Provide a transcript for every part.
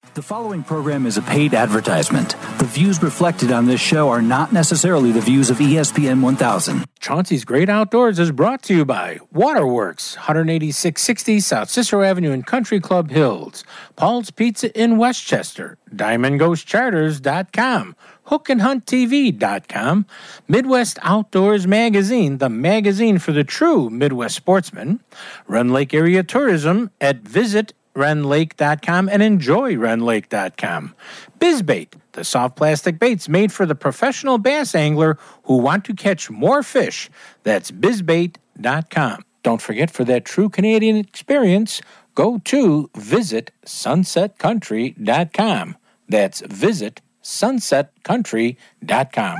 The following program is a paid advertisement. The views reflected on this show are not necessarily the views of ESPN 1000. Chauncey's Great Outdoors is brought to you by Waterworks, 18660 South Cicero Avenue in Country Club Hills, Paul's Pizza in Westchester, DiamondGhostCharters.com, HookandHuntTV.com, Midwest Outdoors Magazine, the magazine for the true Midwest sportsman, Rend Lake Area Tourism at visitRendLake.com and enjoyRendLake.com. BizBait, the soft plastic baits made for the professional bass angler who want to catch more fish. That's BizBait.com. Don't forget, for that true Canadian experience, go to visitSunsetCountry.com. That's visitSunsetCountry.com.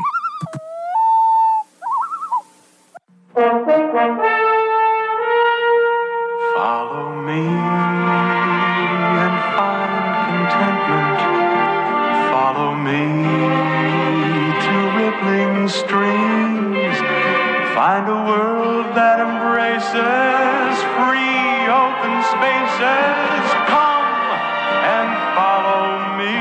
Follow me and find contentment. Follow me to rippling streams. Find a world that embraces free open spaces. Come and follow me.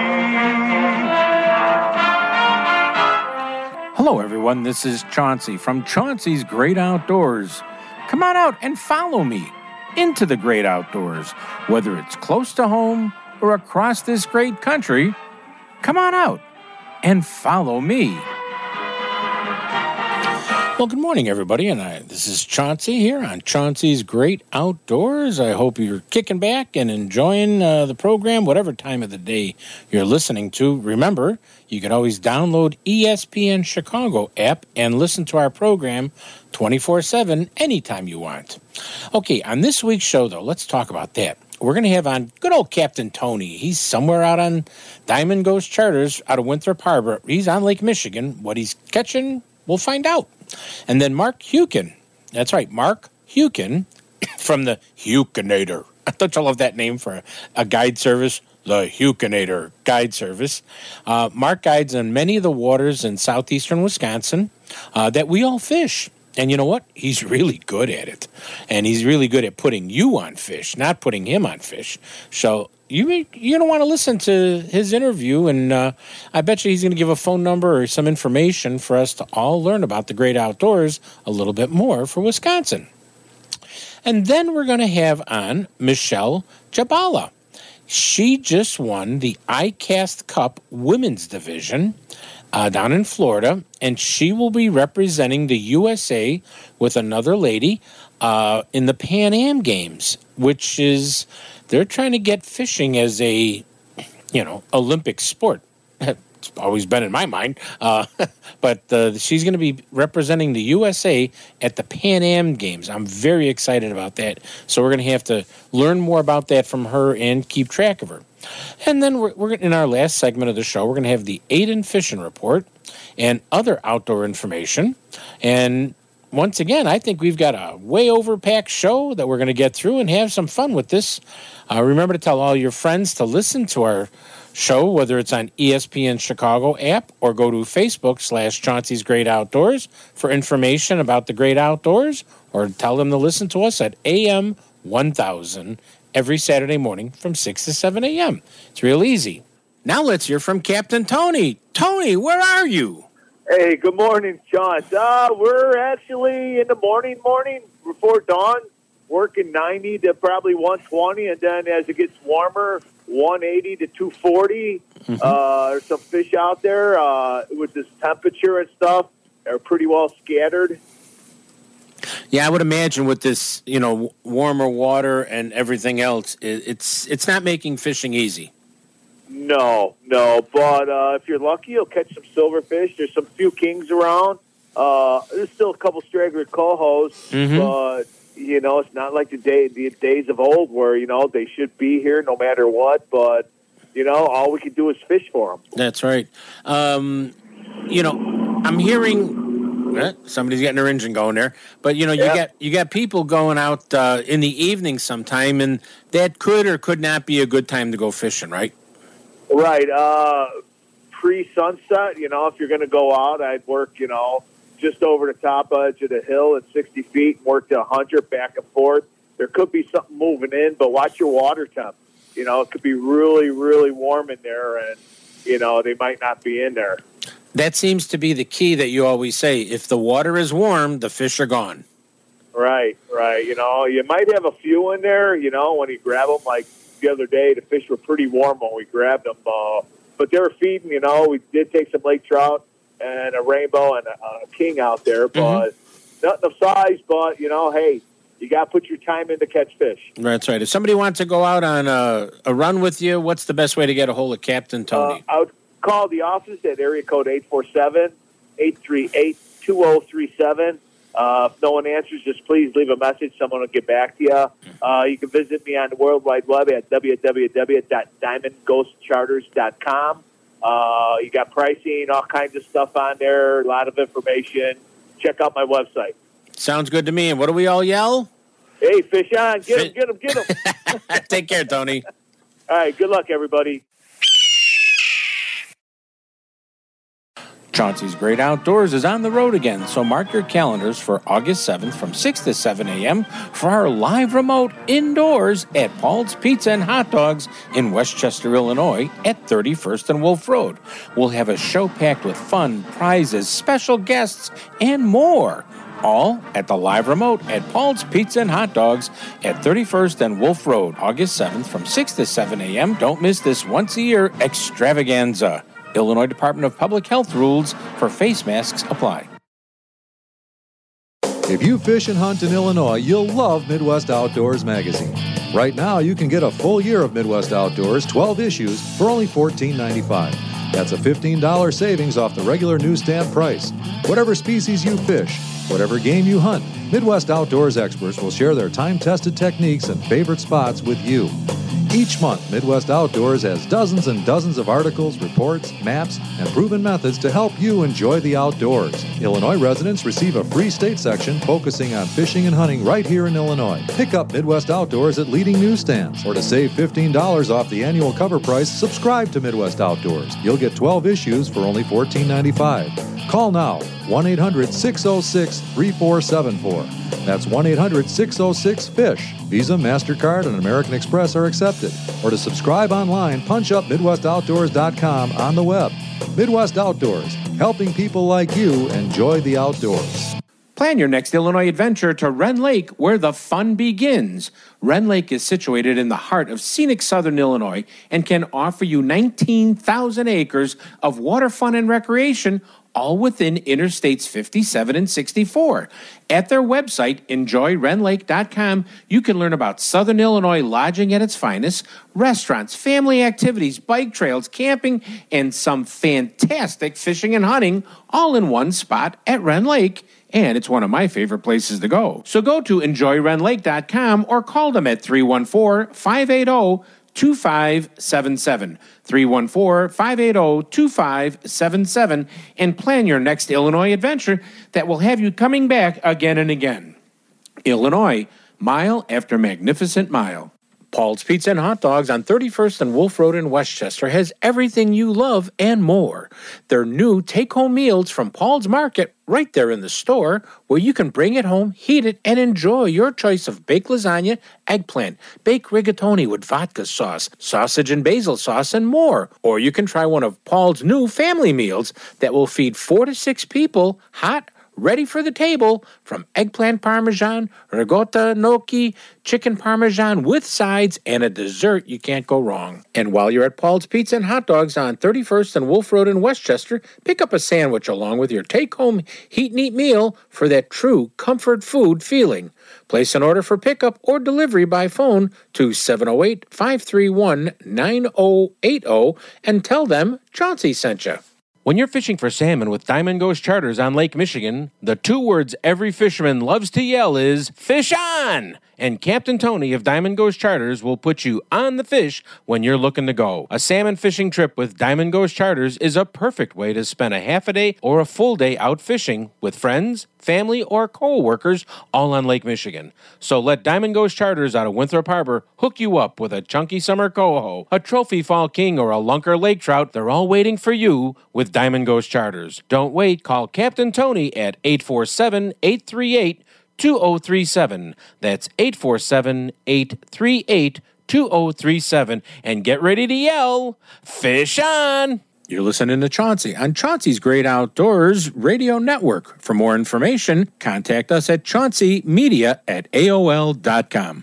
Hello, everyone. This is Chauncey from Chauncey's Great Outdoors. Come on out and follow me into the great outdoors, whether it's close to home or across this great country. Come on out and follow me. Well, good morning, everybody, and this is Chauncey here on Chauncey's Great Outdoors. I hope you're kicking back and enjoying the program, whatever time of the day you're listening to. Remember, you can always download ESPN Chicago app and listen to our program 24/7 anytime you want. Okay, on this week's show, though, let's talk about that. We're going to have on good old Captain Tony. He's somewhere out on Diamond Ghost Charters out of Winthrop Harbor. He's on Lake Michigan. What he's catching, we'll find out. And then Mark Hukin. That's right, Mark Hukin from the Hukinator. Don't you love that name for a guide service? The Hukinator Guide Service. Mark guides on many of the waters in southeastern Wisconsin that we all fish. And you know what? He's really good at it. And he's really good at putting you on fish, not putting him on fish. So you're going to want to listen to his interview, and I bet you he's going to give a phone number or some information for us to all learn about the great outdoors a little bit more for Wisconsin. And then we're going to have on Michelle Jabala. She just won the ICAST Cup Women's Division down in Florida, and she will be representing the USA with another lady in the Pan Am Games, which is, they're trying to get fishing as a, Olympic sport. It's always been in my mind. But she's going to be representing the USA at the Pan Am Games. I'm very excited about that. So we're going to have to learn more about that from her and keep track of her. And then we're in our last segment of the show, we're going to have the Aiden Fishing Report and other outdoor information. And once again, I think we've got a way overpacked show that we're going to get through and have some fun with this. Remember to tell all your friends to listen to our show, whether it's on ESPN Chicago app or go to Facebook/Chauncey's Great Outdoors for information about the great outdoors, or tell them to listen to us at AM 1000 every Saturday morning from 6 to 7 a.m. It's real easy. Now let's hear from Captain Tony. Tony, where are you? Hey, good morning, John. We're actually in the morning before dawn, working 90 to probably 120, and then as it gets warmer, 180 to 240. There's some fish out there with this temperature and stuff. They're pretty well scattered. Yeah, I would imagine with this, warmer water and everything else, it's not making fishing easy. No, but if you're lucky, you'll catch some silverfish. There's some few kings around. There's still a couple straggler cohos, but it's not like the days of old where they should be here no matter what. But all we can do is fish for them. That's right. I'm hearing. Somebody's getting their engine going there, but you got people going out in the evening sometime, and that could or could not be a good time to go fishing, right? Right. Pre-sunset, if you're going to go out, I'd work, just over the top edge of the hill at 60 feet and work to 100 back and forth. There could be something moving in, but watch your water temp. it could be really, really warm in there, and, they might not be in there. That seems to be the key that you always say. If the water is warm, the fish are gone. Right. You might have a few in there, when you grab them. Like the other day, the fish were pretty warm when we grabbed them. But they were feeding, we did take some lake trout and a rainbow and a king out there. But nothing of size, but, hey, you got to put your time in to catch fish. That's right. If somebody wants to go out on a run with you, what's the best way to get a hold of Captain Tony? I would call the office at area code 847-838-2037. If no one answers, just please leave a message. Someone will get back to you. You can visit me on the World Wide Web at www.diamondghostcharters.com. You got pricing, all kinds of stuff on there, a lot of information. Check out my website. Sounds good to me. And what do we all yell? Hey, fish on. Get him. Take care, Tony. All right. Good luck, everybody. Chauncey's Great Outdoors is on the road again, so mark your calendars for August 7th from 6 to 7 a.m. for our live remote indoors at Paul's Pizza and Hot Dogs in Westchester, Illinois at 31st and Wolf Road. We'll have a show packed with fun, prizes, special guests, and more. All at the live remote at Paul's Pizza and Hot Dogs at 31st and Wolf Road, August 7th from 6 to 7 a.m. Don't miss this once-a-year extravaganza. Illinois Department of Public Health rules for face masks apply. If you fish and hunt in Illinois, you'll love Midwest Outdoors magazine. Right now, you can get a full year of Midwest Outdoors, 12 issues, for only $14.95. That's a $15 savings off the regular newsstand price. Whatever species you fish, whatever game you hunt, Midwest Outdoors experts will share their time-tested techniques and favorite spots with you. Each month, Midwest Outdoors has dozens and dozens of articles, reports, maps, and proven methods to help you enjoy the outdoors. Illinois residents receive a free state section focusing on fishing and hunting right here in Illinois. Pick up Midwest Outdoors at leading newsstands, or to save $15 off the annual cover price, subscribe to Midwest Outdoors. You'll get 12 issues for only $14.95. Call now, 1-800-606-3474. That's 1-800-606-FISH. Visa, MasterCard, and American Express are accepted. Or to subscribe online, punch up MidwestOutdoors.com on the web. Midwest Outdoors, helping people like you enjoy the outdoors. Plan your next Illinois adventure to Wren Lake, where the fun begins. Wren Lake is situated in the heart of scenic southern Illinois and can offer you 19,000 acres of water fun and recreation, all within Interstates 57 and 64. At their website, enjoywrenlake.com, you can learn about Southern Illinois lodging at its finest, restaurants, family activities, bike trails, camping, and some fantastic fishing and hunting, all in one spot at Wren Lake. And it's one of my favorite places to go. So go to enjoywrenlake.com or call them at 314-580-2577, 314-580-2577, and plan your next Illinois adventure that will have you coming back again and again. Illinois, mile after magnificent mile. Paul's Pizza and Hot Dogs on 31st and Wolf Road in Westchester has everything you love and more. Their new take-home meals from Paul's Market right there in the store, where you can bring it home, heat it, and enjoy your choice of baked lasagna, eggplant, baked rigatoni with vodka sauce, sausage and basil sauce, and more. Or you can try one of Paul's new family meals that will feed 4 to 6 people, hot, ready for the table, from eggplant parmesan, ricotta gnocchi, chicken parmesan with sides, and a dessert you can't go wrong. And while you're at Paul's Pizza and Hot Dogs on 31st and Wolf Road in Westchester, pick up a sandwich along with your take-home heat and eat meal for that true comfort food feeling. Place an order for pickup or delivery by phone to 708-531-9080 and tell them Chauncey sent you. When you're fishing for salmon with Diamond Ghost Charters on Lake Michigan, the 2 words every fisherman loves to yell is, "Fish on!" And Captain Tony of Diamond Ghost Charters will put you on the fish when you're looking to go. A salmon fishing trip with Diamond Ghost Charters is a perfect way to spend a half a day or a full day out fishing with friends, family, or co-workers all on Lake Michigan. So let Diamond Ghost Charters out of Winthrop Harbor hook you up with a chunky summer coho, a trophy fall king, or a lunker lake trout. They're all waiting for you with Diamond Ghost Charters. Don't wait. Call Captain Tony at 847-838-2037. That's 847-838-2037. 2037 and get ready to yell, fish on! You're listening to Chauncey on Chauncey's Great Outdoors Radio Network. For more information, contact us at chaunceymedia@aol.com.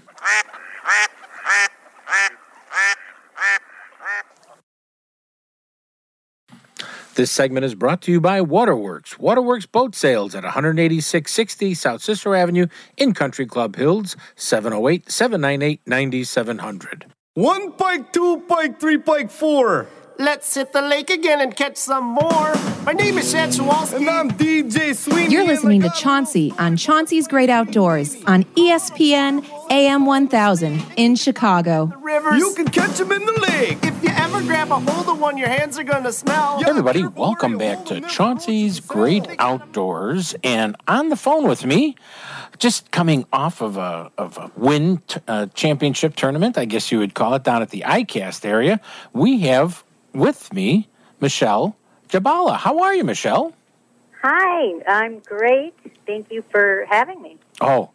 This segment is brought to you by Waterworks. Waterworks Boat Sales at 18660 South Cicero Avenue in Country Club Hills, 708-798-9700. 1 pike, 2 pike, 3 pike, 4. Let's hit the lake again and catch some more. My name is Chad Chewalski. And I'm DJ Sweeney. You're listening to Chauncey on Chauncey's Great Outdoors on ESPN AM 1000 in Chicago. Rivers. You can catch them in the lake. If you ever grab a hold of one, your hands are going to smell. Hey everybody, welcome back to Chauncey's Great Outdoors. And on the phone with me, just coming off of a win championship tournament, I guess you would call it, down at the ICAST area, we have with me Michelle Jabala. How are you, Michelle? Hi, I'm great. Thank you for having me. Oh,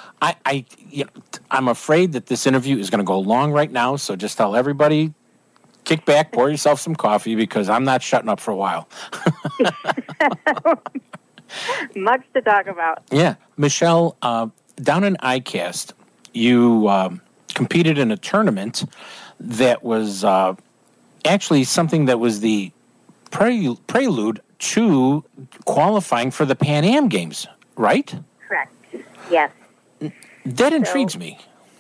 I'm afraid that this interview is going to go long right now, so just tell everybody, kick back, pour yourself some coffee, because I'm not shutting up for a while. Much to talk about. Yeah. Michelle, down in ICAST, you competed in a tournament that was actually something that was the prelude to qualifying for the Pan Am Games, right? Correct. Yes. That intrigues me.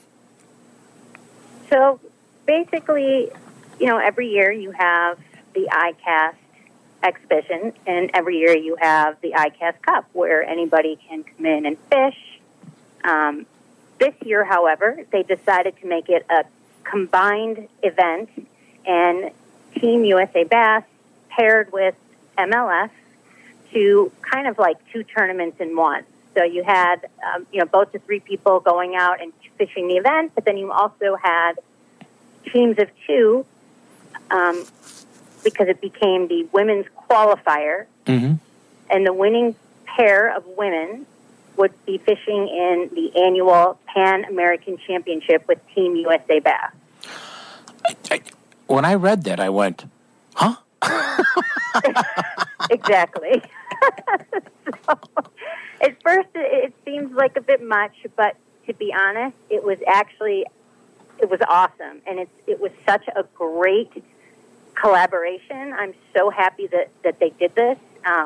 So basically, every year you have the ICAST exhibition, and every year you have the ICAST Cup, where anybody can come in and fish. This year, however, they decided to make it a combined event, and Team USA Bass paired with MLF to kind of like two tournaments in one. So you had, boats of 3 people going out and fishing the event, but then you also had teams of 2, because it became the women's qualifier, and the winning pair of women would be fishing in the annual Pan American Championship with Team USA Bass. When I read that, I went, huh? Exactly. So, at first, it seems like a bit much, but to be honest, it was awesome, and it was such a great collaboration. I'm so happy that they did this.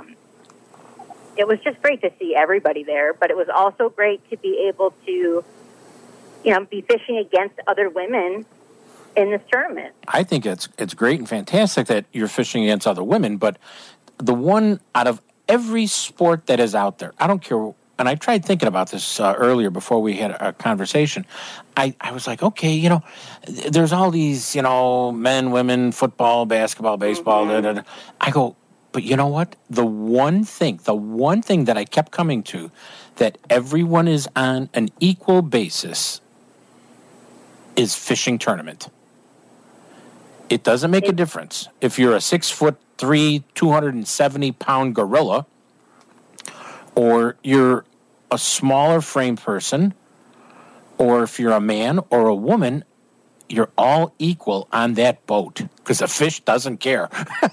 It was just great to see everybody there, but it was also great to be able to, be fishing against other women in this tournament. I think it's great and fantastic that you're fishing against other women, but the one out of every sport that is out there, I don't care, and I tried thinking about this earlier before we had a conversation. I was like, okay, there's all these, men, women, football, basketball, baseball, I go, but you know what? The one thing that I kept coming to, that everyone is on an equal basis, is fishing tournament. It doesn't make a difference if you're a 6'3", 270-pound gorilla, or you're a smaller frame person, or if you're a man or a woman. You're all equal on that boat because the fish doesn't care.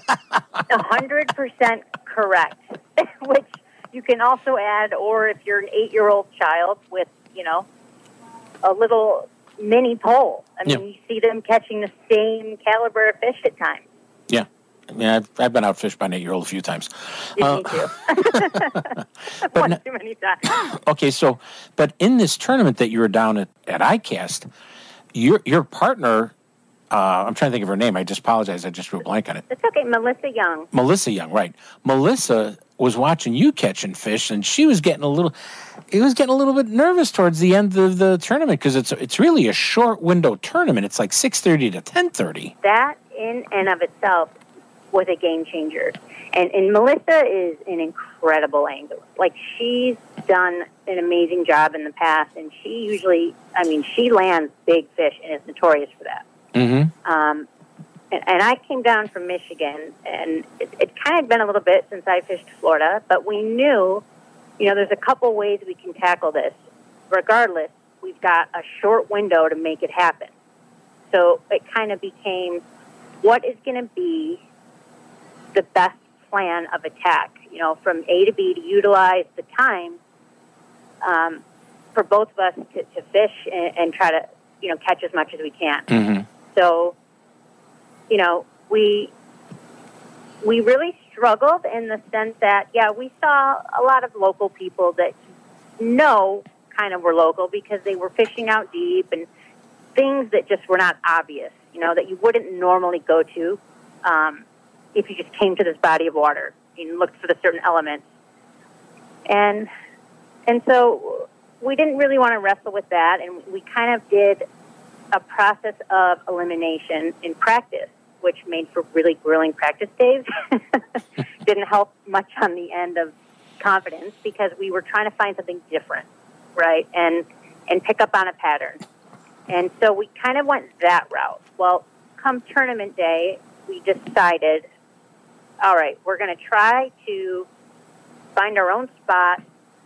100% correct. Which you can also add, or if you're an 8-year-old child with, a little mini pole. I mean, You see them catching the same caliber of fish at times. Yeah. I've been outfished by an 8-year-old a few times. Me too. One too many times. Okay, but in this tournament that you were down at ICAST, your partner, I'm trying to think of her name. I just apologize. I just drew a blank on it. It's okay. Melissa Young, right. Melissa was watching you catching fish, and she was getting a little bit nervous towards the end of the tournament because it's really a short window tournament. It's like 6:30 to 10:30. That in and of itself was a game changer. And Melissa is an incredible angler. Like, she's done an amazing job in the past, and she lands big fish and is notorious for that. Mm-hmm. And I came down from Michigan, and it kind of been a little bit since I fished Florida, but we knew, there's a couple ways we can tackle this. Regardless, we've got a short window to make it happen. so it kind of became, what is going to be the best plan of attack, from A to B, to utilize the time for both of us to fish and try to, catch as much as we can. Mm-hmm. So, we really struggled in the sense that, we saw a lot of local people that kind of were local because they were fishing out deep and things that just were not obvious, that you wouldn't normally go to if you just came to this body of water and looked for the certain elements. And so we didn't really want to wrestle with that, and we kind of did a process of elimination in practice, which made for really grueling practice days. Didn't help much on the end of confidence because we were trying to find something different, right, and pick up on a pattern. And so we kind of went that route. Well, come tournament day, we decided, all right, we're going to try to find our own spot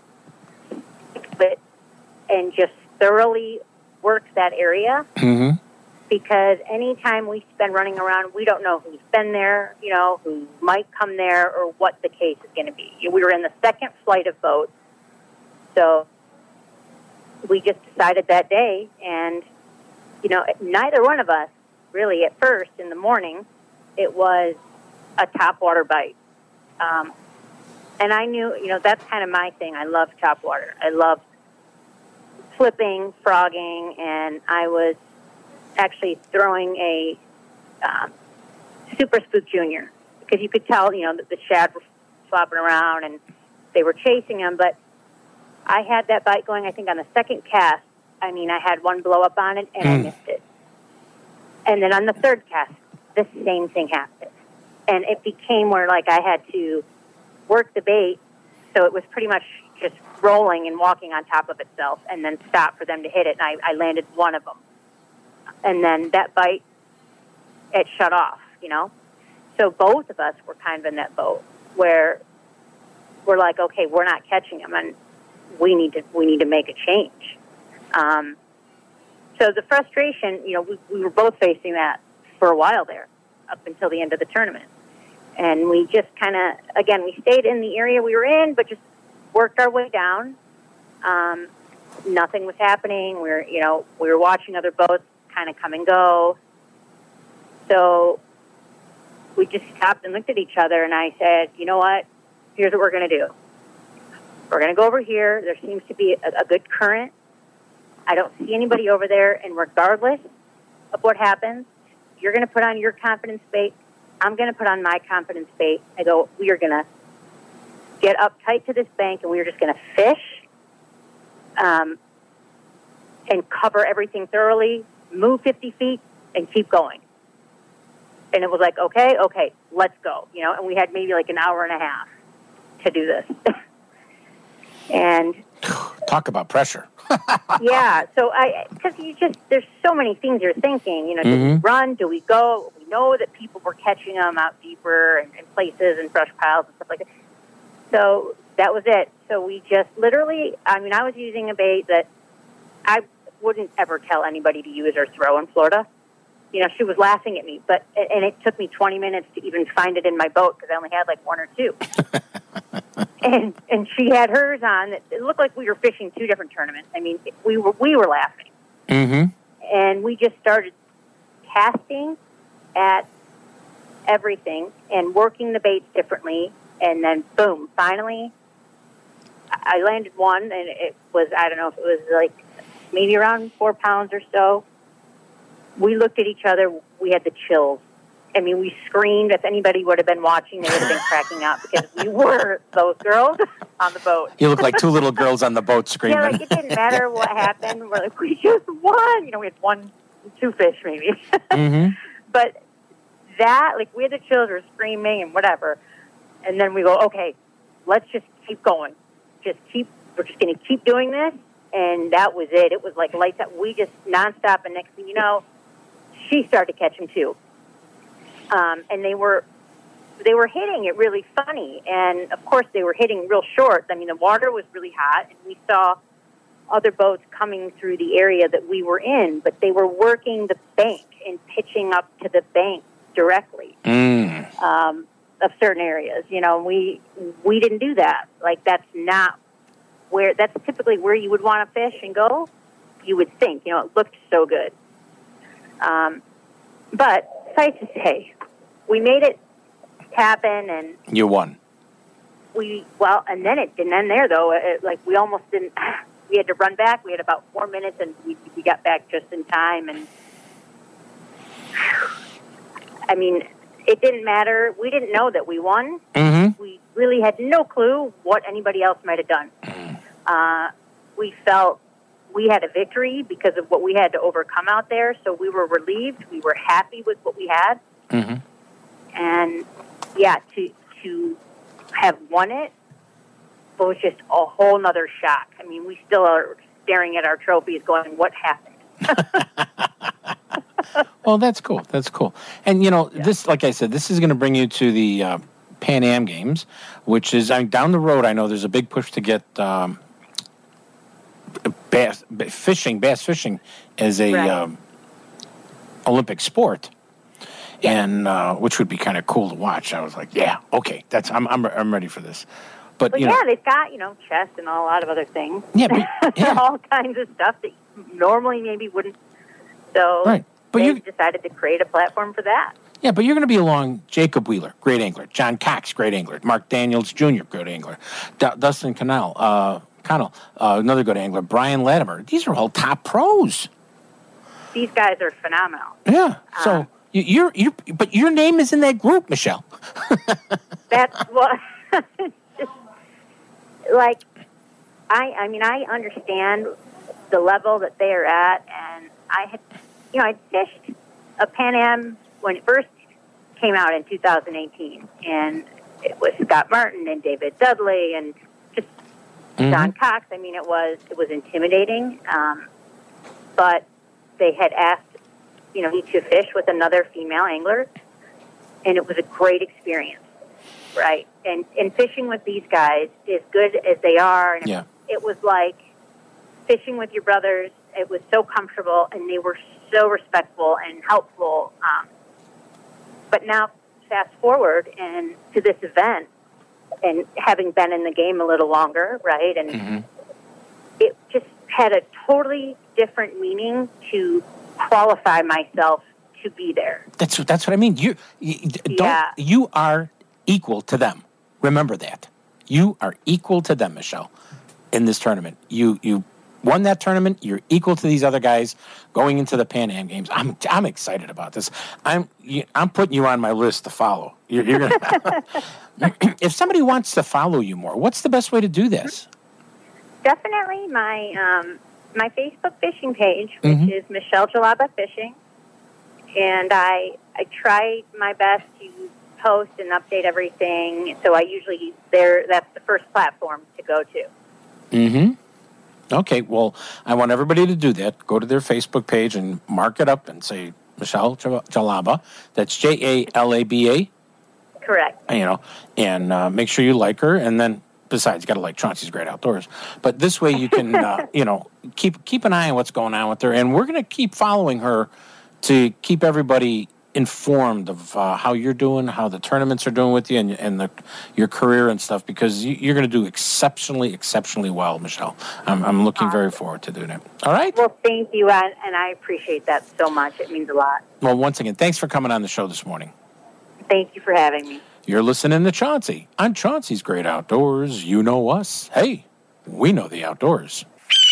and just thoroughly work that area. Mm-hmm. Because anytime we spend running around, we don't know who's been there, who might come there, or what the case is going to be. We were in the second flight of boats, so we just decided that day, and, neither one of us really at first in the morning, it was a topwater bite. And I knew, that's kind of my thing. I love topwater. I love flipping, frogging, and I was actually throwing a Super Spook Junior because you could tell, that the shad were flopping around and they were chasing them. But I had that bite going, I think, on the second cast. I mean, I had one blow up on it and I missed it. And then on the third cast, the same thing happened. And it became where, I had to work the bait, so it was pretty much just rolling and walking on top of itself and then stop for them to hit it. And I landed one of them. And then that bite, it shut off, So both of us were kind of in that boat where we're like, okay, we're not catching them, and we need to make a change. So the frustration, we were both facing that for a while there, up until the end of the tournament. And we just kind of, again, we stayed in the area we were in, but just worked our way down. Nothing was happening. We were watching other boats kind of come and go. So we just stopped and looked at each other, and I said, you know what? Here's what we're going to do. We're going to go over here. There seems to be a good current. I don't see anybody over there, and regardless of what happens, you're going to put on your confidence bait. I'm going to put on my confidence bait. I go, we are going to get up tight to this bank, and we are just going to fish and cover everything thoroughly, move 50 feet, and keep going. And it was like, okay, let's go. And we had maybe an hour and a half to do this. And talk about pressure. yeah, so because there's so many things you're thinking. Do we run? Do we go? We know that people were catching them out deeper and in places and brush piles and stuff like that. So that was it. So we just literally, I was using a bait that I wouldn't ever tell anybody to use or throw in Florida. She was laughing at me, and it took me 20 minutes to even find it in my boat because I only had one or two. And she had hers on. It looked like we were fishing two different tournaments. We were laughing. Mm-hmm. And we just started casting at everything and working the baits differently. And then, boom, finally, I landed one, and it was, I don't know if it was maybe around 4 pounds or so. We looked at each other. We had the chills. We screamed. If anybody would have been watching, they would have been cracking up because we were those girls on the boat. You look like two little girls on the boat screaming. Yeah, it didn't matter what happened. We're we just won. We had two fish maybe. Mm-hmm. But that, we had the chills, we're screaming and whatever. And then we go, okay, let's just keep going. We're just going to keep doing this. And that was it. It was like lights out. We just nonstop. And next thing you know, she started to catch them too. And they were hitting it really funny. And of course they were hitting real short. The water was really hot, and we saw other boats coming through the area that we were in, but they were working the bank and pitching up to the bank directly of certain areas. You know, we didn't do that. Like, that's typically where you would want to fish and go. You would think, you know, it looked so good. But suffice to say, we made it happen, and you won. And then it didn't end there, though. We almost didn't. We had to run back. We had about 4 minutes, and we got back just in time. And I mean, it didn't matter. We didn't know that we won. Mm-hmm. We really had no clue what anybody else might have done. We felt we had a victory because of what we had to overcome out there, so we were relieved. We were happy with what we had. Mm-hmm. And, yeah, to have won it was just a whole nother shock. I mean, we still are staring at our trophies going, what happened? Well, that's cool. That's cool. And, you know, this, like I said, this is going to bring you to the Pan Am Games, which is down the road. I know there's a big push to get bass fishing as a Olympic sport. And which would be kind of cool to watch. I was like, yeah, okay, I'm ready for this. But you know, they've got, you know, chess and a lot of other things. Yeah, all kinds of stuff that normally maybe wouldn't. So right. But they decided to create a platform for that. Yeah, but you're going to be along Jacob Wheeler, great angler, John Cox, great angler, Mark Daniels Jr., great angler, Dustin Connell, another good angler, Brian Latimer. These are all top pros. These guys are phenomenal. Yeah. So but your name is in that group, Michelle. That's what. Like, I understand the level that they are at, and I fished a Pan Am when it first came out in 2018, and it was Scott Martin and David Dudley and just John Cox. I mean, it was intimidating, but they had asked, you know, me to fish with another female angler, and it was a great experience. Right, and fishing with these guys, as good as they are, and it was like fishing with your brothers. It was so comfortable, and they were so respectful and helpful. But now, fast forward and to this event, and having been in the game a little longer, right, and it just had a totally different meaning to qualify myself to be there. That's what I mean. You are equal to them. Remember that. You are equal to them, Michelle, in this tournament. You won that tournament. You're equal to these other guys going into the Pan Am Games. I'm excited about this. I'm putting you on my list to follow. You're gonna. If somebody wants to follow you more, what's the best way to do this? Definitely my Facebook fishing page, which is Michelle Jalaba Fishing, and I try my best to post and update everything. So I usually that's the first platform to go to. Okay, well, I want everybody to do that. Go to their Facebook page and mark it up and say Michelle Jalaba. That's Jalaba. Correct. You know, and make sure you like her, and then besides, you got to like Chauncey's Great Outdoors. But this way, you can keep an eye on what's going on with her, and we're going to keep following her to keep everybody informed of how you're doing, how the tournaments are doing with you, and your career and stuff, because you're going to do exceptionally well, Michelle. I'm looking very forward to doing it. All right? Well, thank you, and I appreciate that so much. It means a lot. Well, once again, thanks for coming on the show this morning. Thank you for having me. You're listening to Chauncey on Chauncey's Great Outdoors. You know us. Hey, we know the outdoors.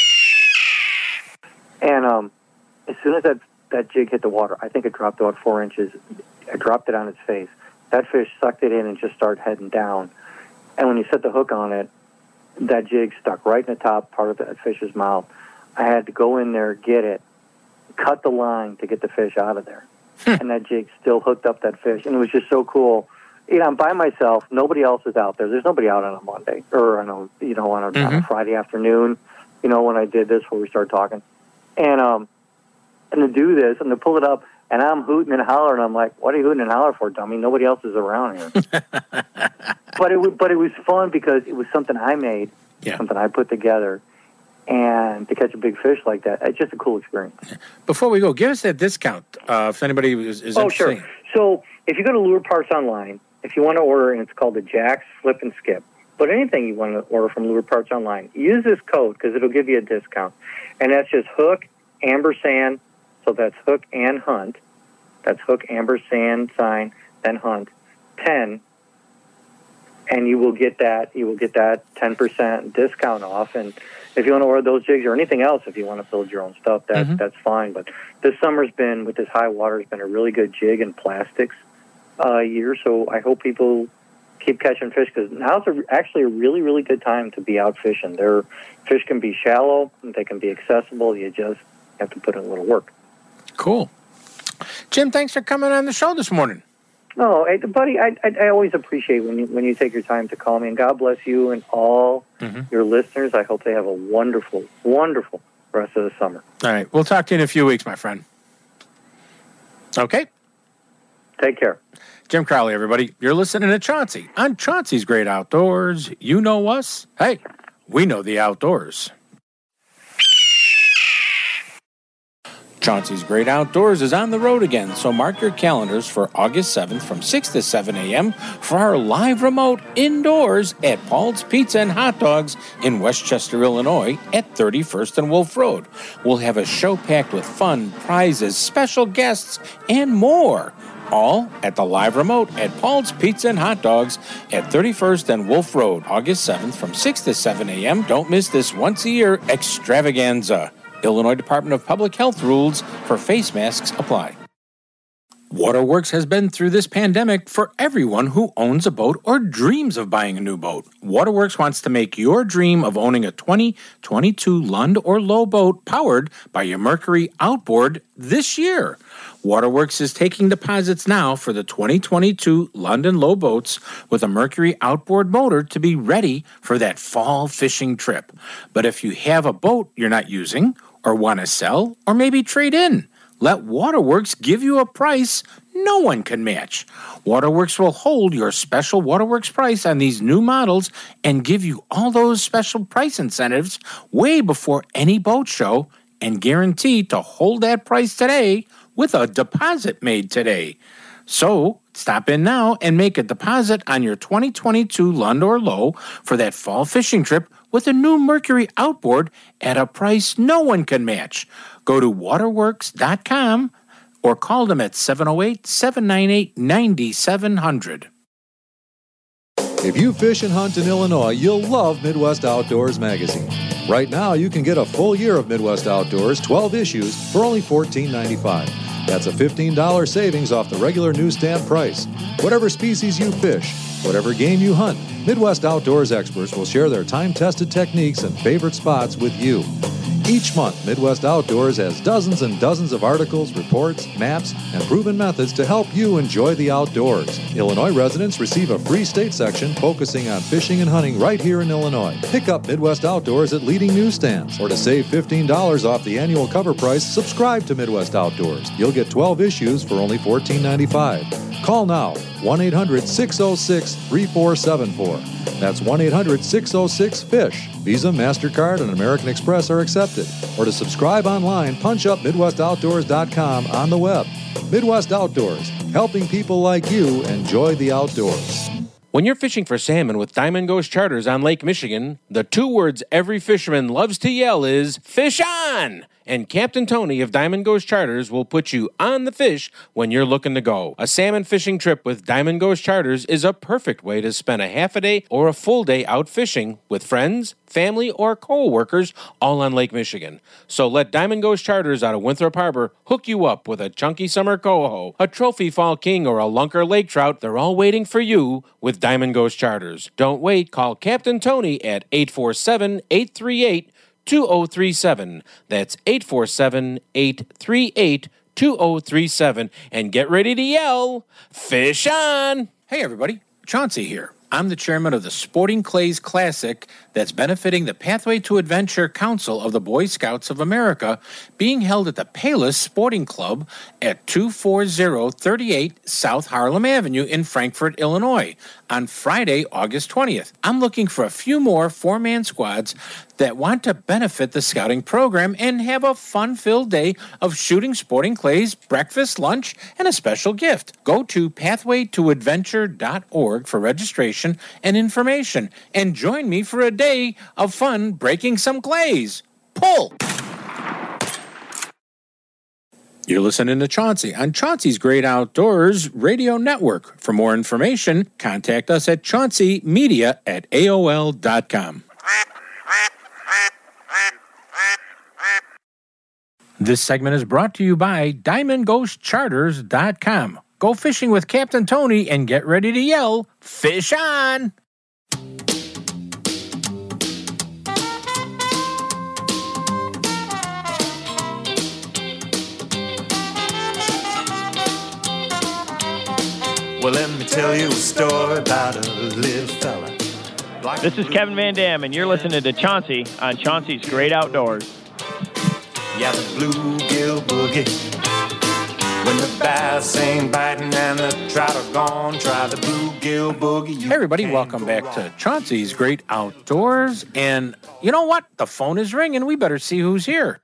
And as soon as that jig hit the water, I think it dropped about 4 inches. I dropped it on its face. That fish sucked it in and just started heading down. And when you set the hook on it, that jig stuck right in the top part of that fish's mouth. I had to go in there, get it, cut the line to get the fish out of there. And that jig still hooked up that fish. And it was just so cool. You know, I'm by myself. Nobody else is out there. There's nobody out on a Monday or on a Friday afternoon, you know, when I did this where we started talking. And to do this and to pull it up, and I'm hooting and hollering. I'm like, what are you hooting and hollering for, dummy? Nobody else is around here. But it was fun because it was something I made, something I put together. and to catch a big fish like that. It's just a cool experience. Before we go, give us that discount if anybody is interested. Sure. So if you go to Lure Parts Online, if you want to order, and it's called the Jack's Flip and Skip, but anything you want to order from Lure Parts Online, use this code because it'll give you a discount. And that's just hook, ampersand, so that's hook and hunt. That's hook, ampersand, sign, then hunt, 10. And you will get that 10% discount off. And if you want to order those jigs or anything else, if you want to build your own stuff, that's fine. But this summer's been, with this high water, has been a really good jig and plastics year. So I hope people keep catching fish, because now's actually a really, really good time to be out fishing. Fish can be shallow, they can be accessible. You just have to put in a little work. Cool. Jim, thanks for coming on the show this morning. Oh, hey, buddy, I always appreciate when you take your time to call me, and God bless you and all your listeners. I hope they have a wonderful, wonderful rest of the summer. All right. We'll talk to you in a few weeks, my friend. Okay? Take care. Jim Crowley, everybody. You're listening to Chauncey on Chauncey's Great Outdoors. You know us. Hey, we know the outdoors. Chauncey's Great Outdoors is on the road again, so mark your calendars for August 7th from 6 to 7 a.m. for our live remote indoors at Paul's Pizza and Hot Dogs in Westchester, Illinois at 31st and Wolf Road. We'll have a show packed with fun, prizes, special guests, and more. All at the live remote at Paul's Pizza and Hot Dogs at 31st and Wolf Road, August 7th from 6 to 7 a.m. Don't miss this once-a-year extravaganza. Illinois Department of Public Health rules for face masks apply. Waterworks has been through this pandemic for everyone who owns a boat or dreams of buying a new boat. Waterworks wants to make your dream of owning a 2022 Lund or Lowe boat powered by your Mercury outboard this year. Waterworks is taking deposits now for the 2022 Lund and Lowe boats with a Mercury outboard motor to be ready for that fall fishing trip. But if you have a boat you're not using or want to sell or maybe trade in, let Waterworks give you a price no one can match. Waterworks will hold your special Waterworks price on these new models and give you all those special price incentives way before any boat show and guarantee to hold that price today with a deposit made today. So stop in now and make a deposit on your 2022 Lund or Lowe for that fall fishing trip with a new Mercury outboard at a price no one can match. Go to waterworks.com or call them at 708-798-9700. If you fish and hunt in Illinois, you'll love Midwest Outdoors magazine. Right now, you can get a full year of Midwest Outdoors, 12 issues, for only $14.95. That's a $15 savings off the regular newsstand price. Whatever species you fish, whatever game you hunt, Midwest Outdoors experts will share their time-tested techniques and favorite spots with you. Each month, Midwest Outdoors has dozens and dozens of articles, reports, maps, and proven methods to help you enjoy the outdoors. Illinois residents receive a free state section focusing on fishing and hunting right here in Illinois. Pick up Midwest Outdoors at leading newsstands. Or to save $15 off the annual cover price, subscribe to Midwest Outdoors. You'll get 12 issues for only $14.95. Call now, 1-800-606-3474. That's 1-800-606-FISH. Visa, MasterCard, and American Express are accepted. Or to subscribe online, punch up MidwestOutdoors.com on the web. Midwest Outdoors, helping people like you enjoy the outdoors. When you're fishing for salmon with Diamond Ghost Charters on Lake Michigan, the two words every fisherman loves to yell is, "Fish on!" And Captain Tony of Diamond Ghost Charters will put you on the fish when you're looking to go. A salmon fishing trip with Diamond Ghost Charters is a perfect way to spend a half a day or a full day out fishing with friends, family, or co-workers all on Lake Michigan. So let Diamond Ghost Charters out of Winthrop Harbor hook you up with a chunky summer coho, a trophy fall king, or a lunker lake trout. They're all waiting for you with Diamond Ghost Charters. Don't wait. Call Captain Tony at 847-838-2037. That's 847-838-2037. And get ready to yell, "Fish on!" Hey, everybody. Chauncey here. I'm the chairman of the Sporting Clays Classic that's benefiting the Pathway to Adventure Council of the Boy Scouts of America, being held at the Payless Sporting Club at 24038 South Harlem Avenue in Frankfort, Illinois, on Friday, August 20th. I'm looking for a few more four-man squads that want to benefit the Scouting program and have a fun-filled day of shooting sporting clays, breakfast, lunch, and a special gift. Go to pathwaytoadventure.org for registration and information, and join me for a day of fun breaking some clays. Pull! You're listening to Chauncey on Chauncey's Great Outdoors Radio Network. For more information, contact us at chaunceymedia@aol.com. This segment is brought to you by DiamondGhostCharters.com. Go fishing with Captain Tony and get ready to yell, "Fish on!" Well, let me tell you a story about a little fella. This is Kevin Van Dam, and you're listening to Chauncey on Chauncey's Great Outdoors. Yeah, the bluegill boogie. When the bass ain't biting and the trout are gone, try the bluegill boogie. Hey everybody, welcome back to Chauncey's Great Outdoors. And you know what? The phone is ringing. We better see who's here.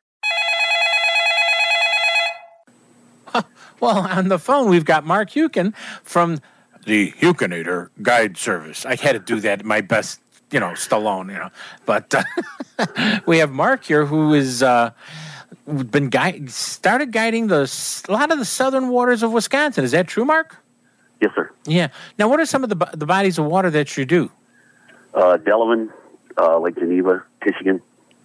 Well, on the phone, we've got Mark Hukin from the Hukinator Guide Service. I had to do that, my best, Stallone, But we have Mark here who is started guiding a lot of the southern waters of Wisconsin. Is that true, Mark? Yes, sir. Yeah. Now, what are some of the bodies of water that you do? Delavan, Lake Geneva, Tishigan.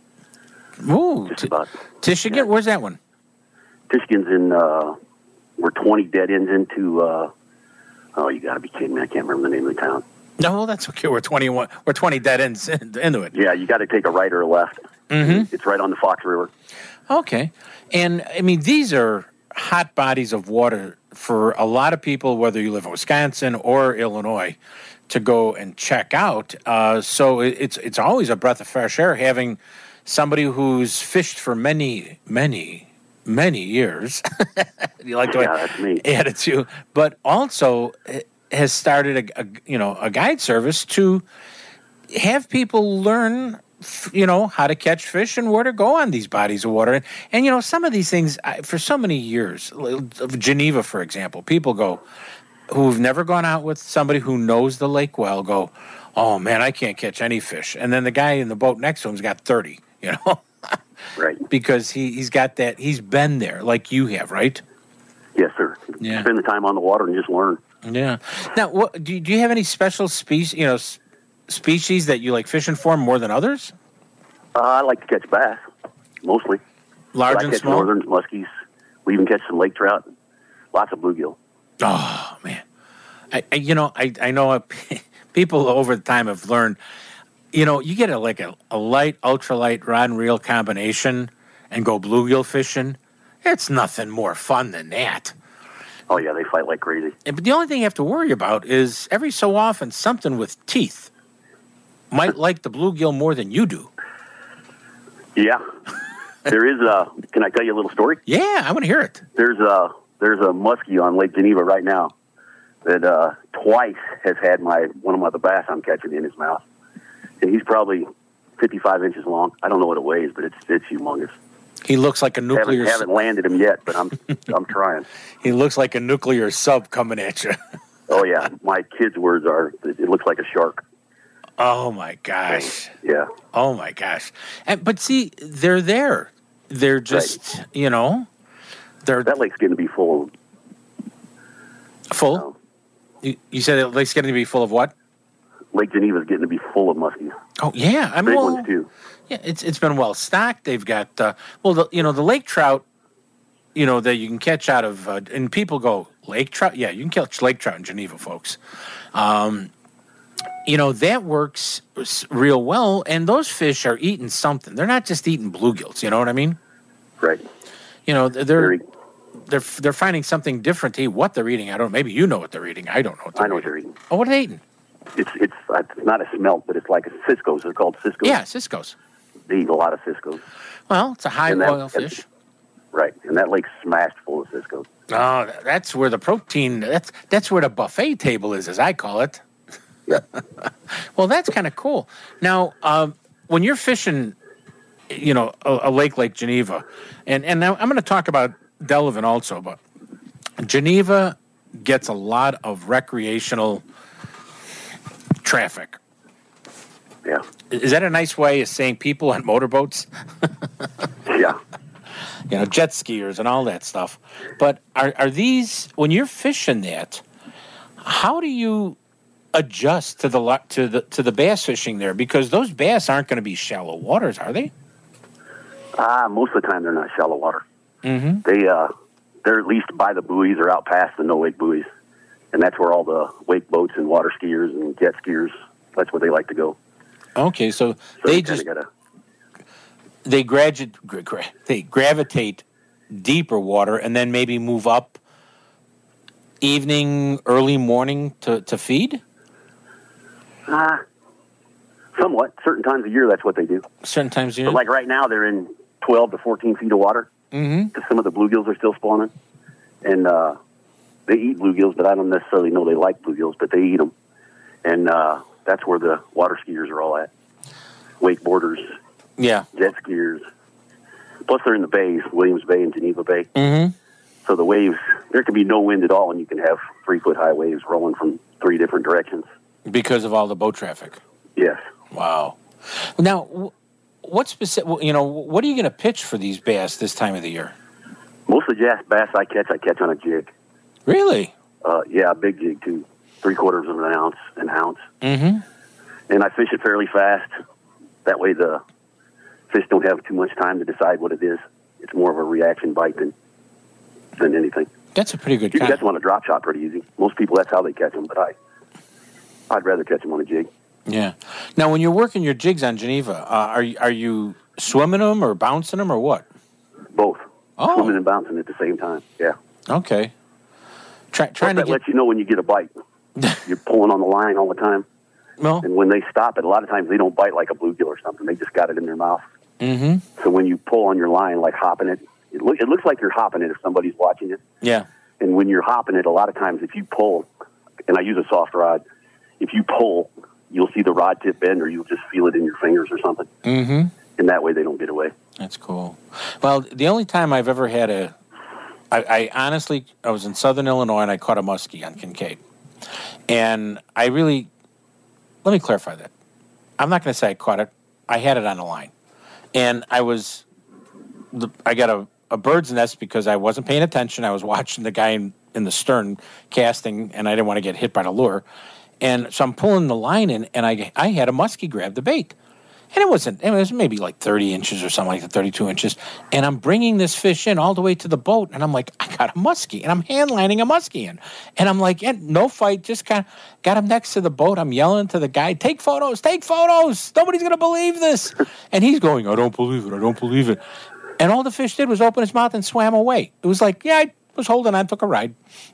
Ooh, Tishigan? Yeah. Where's that one? Tishigan's in... we're 20 dead ends into, you got to be kidding me. I can't remember the name of the town. No, that's okay. We're 20 dead ends into it. Yeah, you got to take a right or a left. Mm-hmm. It's right on the Fox River. Okay. And, these are hot bodies of water for a lot of people, whether you live in Wisconsin or Illinois, to go and check out. So it's always a breath of fresh air having somebody who's fished for many, many years. You like the way that's me. Add it to, but also has started a guide service to have people learn, how to catch fish and where to go on these bodies of water. And some of these things for so many years, Geneva, for example, people go who've never gone out with somebody who knows the lake well go, oh man, I can't catch any fish. And then the guy in the boat next to him's got 30, Right. Because he's got that, he's been there like you have, right? Yes, sir. Yeah. Spend the time on the water and just learn. Yeah. Now, what do you have any special species that you like fishing for more than others? I like to catch bass, mostly. Large and small? Northern muskies. We even catch some lake trout. Lots of bluegill. Oh, man. I know people over the time have learned, you get a light, ultralight rod and reel combination and go bluegill fishing. It's nothing more fun than that. Oh, yeah, they fight like crazy. But the only thing you have to worry about is every so often something with teeth might like the bluegill more than you do. Yeah. There is can I tell you a little story? Yeah, I want to hear it. There's a muskie on Lake Geneva right now that twice has had one of the bass I'm catching in his mouth. And he's probably 55 inches long. I don't know what it weighs, but it's humongous. He looks like a nuclear... Haven't landed him yet, but I'm trying. He looks like a nuclear sub coming at you. Oh, yeah. My kids' words are, it looks like a shark. Oh, my gosh. Yeah. Oh, my gosh. But see, they're there. They're just, right. That lake's getting to be full. Full? You said that lake's getting to be full of what? Lake Geneva's getting to be full of muskies. Oh, yeah. Big ones, too. Yeah, it's been well stocked. They've got, the lake trout, that you can catch out of, and people go, lake trout? Yeah, you can catch lake trout in Geneva, folks. That works real well, and those fish are eating something. They're not just eating bluegills, you know what I mean? Right. They're finding something different to eat. What they're eating, I don't know. Maybe you know what they're eating. I don't know what they're eating. I know what they're eating. Oh, what are they eating? It's not a smelt, but it's like a Cisco's. They're called Cisco's. Yeah, Cisco's. They eat a lot of Cisco's. Well, it's a high-oil fish. Right, and that lake's smashed full of Cisco's. Oh, that's where the protein, that's where the buffet table is, as I call it. Yeah. Well, that's kind of cool. Now, when you're fishing, a lake like Geneva, and now I'm going to talk about Delavan also, but Geneva gets a lot of recreational traffic. Yeah. Is that a nice way of saying people on motorboats? Yeah. Jet skiers and all that stuff. But are these, when you're fishing that, how do you adjust to the bass fishing there? Because those bass aren't going to be shallow waters, are they? Most of the time they're not shallow water. Mm-hmm. They're at least by the buoys or out past the no-wake buoys. And that's where all the wake boats and water skiers and jet skiers, that's where they like to go. Okay, so they just... They gravitate deeper water and then maybe move up evening, early morning to feed? Somewhat. Certain times of year, that's what they do. Certain times of year? But like right now, they're in 12 to 14 feet of water. Mm-hmm. Because some of the bluegills are still spawning. And they eat bluegills, but I don't necessarily know they like bluegills, but they eat them. And that's where the water skiers are all at. Wakeboarders. Yeah. Jet skiers. Plus, they're in the bays, Williams Bay and Geneva Bay. Mm-hmm. So the waves, there can be no wind at all, and you can have 3-foot high waves rolling from 3 different directions. Because of all the boat traffic? Yes. Wow. Now, what specific? What are you going to pitch for these bass this time of the year? Most of the bass I catch on a jig. Really? Yeah, a big jig, too. 3/4 of an ounce. Mm-hmm. And I fish it fairly fast. That way the fish don't have too much time to decide what it is. It's more of a reaction bite than anything. That's a pretty good You can catch them on a drop shot pretty easy. Most people, that's how they catch them, but I'd rather catch them on a jig. Yeah. Now, when you're working your jigs on Geneva, are you swimming them or bouncing them or what? Both. Oh. Swimming and bouncing at the same time, yeah. Okay. Trying to let you know when you get a bite. You're pulling on the line all the time. No. And when they stop it, a lot of times they don't bite like a bluegill or something. They just got it in their mouth. Mm-hmm. So when you pull on your line, like hopping it, it looks like you're hopping it if somebody's watching it. Yeah. And when you're hopping it, a lot of times if you pull, and I use a soft rod, if you pull, you'll see the rod tip bend or you'll just feel it in your fingers or something. Mm-hmm. And that way they don't get away. That's cool. Well, the only time I've ever had I honestly was in southern Illinois and I caught a muskie on Kincaid. And let me clarify that. I'm not going to say I caught it. I had it on the line. And I got a bird's nest because I wasn't paying attention. I was watching the guy in the stern casting, and I didn't want to get hit by the lure. And so I'm pulling the line in, and I had a muskie grab the bait. And it was maybe like 30 inches or something like that, 32 inches. And I'm bringing this fish in all the way to the boat, and I'm like, I got a muskie. And I'm hand lining a muskie in. And I'm like, no fight, just kind of got him next to the boat. I'm yelling to the guy, take photos. Nobody's going to believe this. And he's going, I don't believe it. And all the fish did was open his mouth and swam away. It was like, yeah, I was holding on, took a ride.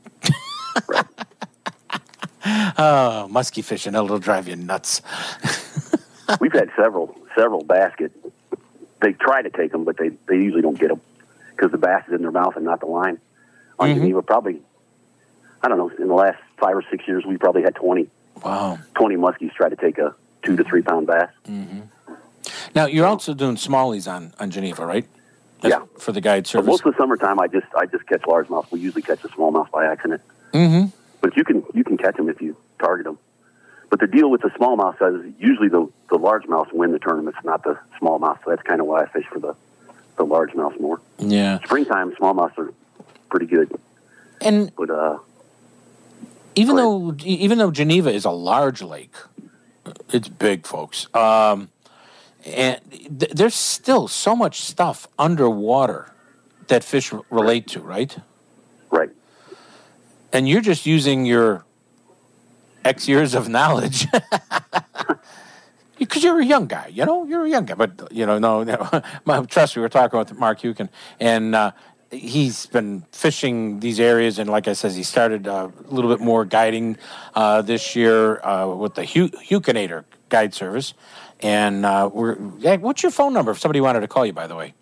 Oh, muskie fishing, that'll drive you nuts. We've had several basket. They try to take them, but they usually don't get them because the bass is in their mouth and not the line. On Geneva, probably, I don't know, in the last 5 or 6 years, we probably had 20. Wow. 20 muskies try to take a 2 to 3 pound bass. Mm-hmm. Now, you're also doing smallies on Geneva, right? Yeah. For the guide service. But most of the summertime, I just catch largemouth. We usually catch a smallmouth by accident. Mm-hmm. But you can catch them if you target them. But the deal with the smallmouth is usually the largemouths win the tournaments, not the smallmouth. So that's kind of why I fish for the largemouth more. Yeah. Springtime, smallmouths are pretty good. But even though Geneva is a large lake, it's big, folks. And there's still so much stuff underwater that fish relate to, right? Right. And you're just using your X years of knowledge. Because you're a young guy, you're a young guy. But, no. Trust me, we're talking with Mark Hukin, and he's been fishing these areas, and like I said, he started a little bit more guiding this year with the Hukinator guide service. And what's your phone number if somebody wanted to call you, by the way?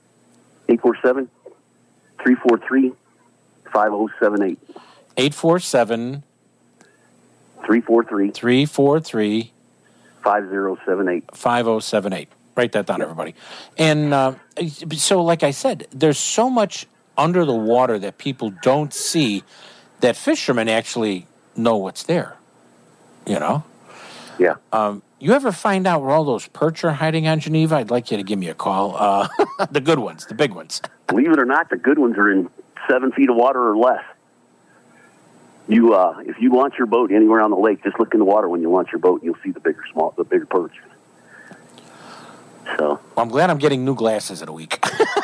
847-343-5078. 847 343 5078. 5078. Write that down, everybody. And so, like I said, there's so much under the water that people don't see that fishermen actually know what's there. You know? Yeah. You ever find out where all those perch are hiding on Geneva? I'd like you to give me a call. The good ones, the big ones. Believe it or not, the good ones are in 7 feet of water or less. You, if you launch your boat anywhere on the lake, just look in the water when you launch your boat, and you'll see the bigger perch. So, well, I'm glad I'm getting new glasses in a week.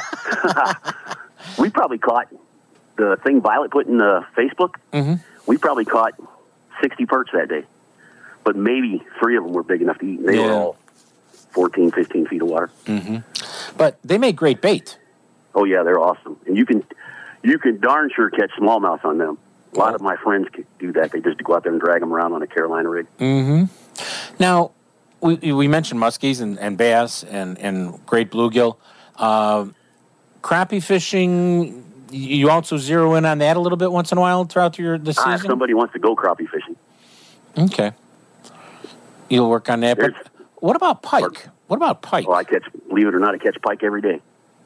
We probably caught the thing Violet put in Facebook. Mm-hmm. We probably caught 60 perch that day, but maybe 3 of them were big enough to eat. And they were all 14, 15 feet of water. Mm-hmm. But they make great bait. Oh yeah, they're awesome, and you can darn sure catch smallmouth on them. A lot of my friends do that. They just go out there and drag them around on a Carolina rig. Mm-hmm. Now, we mentioned muskies and bass and great bluegill. Crappie fishing, you also zero in on that a little bit once in a while throughout the season? If somebody wants to go crappie fishing. Okay. You'll work on that. But what about pike? What about pike? Well, believe it or not, I catch pike every day.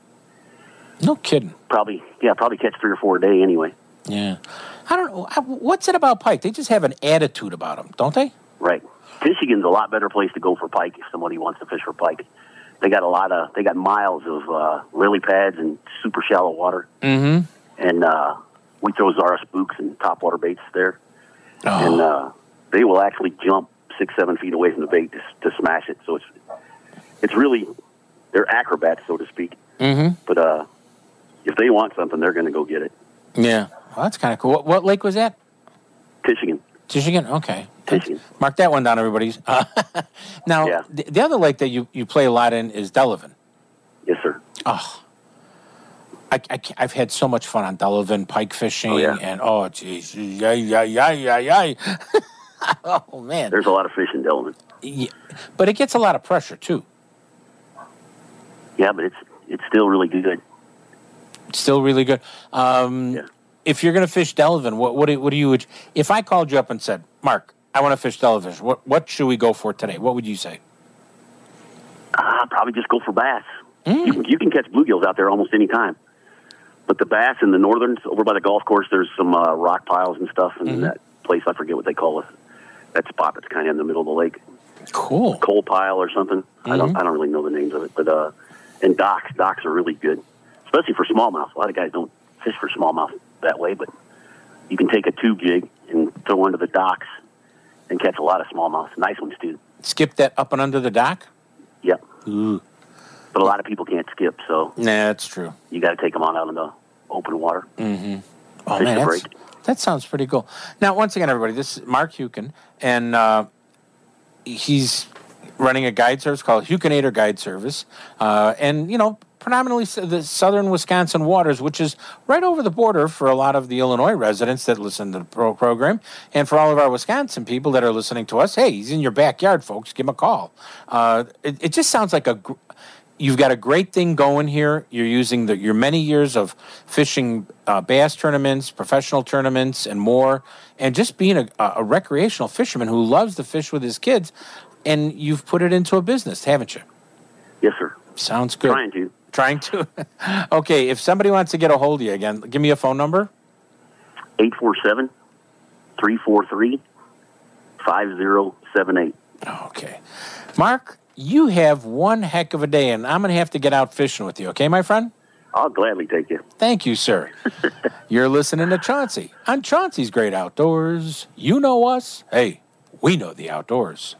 No kidding. Probably catch 3 or 4 a day anyway. Yeah. I don't know. What's it about pike? They just have an attitude about them, don't they? Right. Michigan's a lot better place to go for pike if somebody wants to fish for pike. They got miles of lily pads and super shallow water. Mm-hmm. And we throw Zara spooks and topwater baits there. Oh. And they will actually jump 6-7 feet away from the bait to smash it. So it's really, they're acrobats, so to speak. Mm-hmm. But if they want something, they're going to go get it. Yeah. Well, that's kind of cool. What lake was that? Michigan. Michigan? Okay. Michigan. Mark that one down, everybody. Now, the other lake that you play a lot in is Delavan. Yes, sir. Oh. I've had so much fun on Delavan, pike fishing, and geez. Yay. Oh, man. There's a lot of fish in Delavan. Yeah. But it gets a lot of pressure, too. Yeah, but it's still really good. Still really good. If you're going to fish Delavan, what do you? If I called you up and said, Mark, I want to fish Delavan, what should we go for today? What would you say? Probably just go for bass. You can catch bluegills out there almost any time. But the bass in the northerns, over by the golf course, there's some rock piles and stuff, and that place, I forget what they call it. That spot that's kind of in the middle of the lake. Cool. Coal pile or something. I don't really know the names of it, but and docks are really good, especially for smallmouth. A lot of guys don't fish for smallmouth that way, but you can take a tube jig and throw under the docks and catch a lot of smallmouth. Nice ones too. Skip that up and under the dock? Yep. Ooh. But a lot of people can't skip, so nah, that's true. You got to take them on out in the open water. Mm-hmm. Oh man, that sounds pretty cool. Now, once again, everybody, this is Mark Hukin, and he's running a guide service called Hukinator Guide Service, and predominantly the southern Wisconsin waters, which is right over the border for a lot of the Illinois residents that listen to the program, and for all of our Wisconsin people that are listening to us. Hey, he's in your backyard, folks. Give him a call. It just sounds like you've got a great thing going here. You're using your many years of fishing bass tournaments, professional tournaments, and more, and just being a recreational fisherman who loves to fish with his kids, and you've put it into a business, haven't you? Yes, sir. Sounds good. Trying to. Okay, if somebody wants to get a hold of you again, give me a phone number. 847-343-5078. Okay. Mark, you have one heck of a day, and I'm going to have to get out fishing with you, okay, my friend? I'll gladly take you. Thank you, sir. You're listening to Chauncey on Chauncey's Great Outdoors. You know us. Hey, we know the outdoors.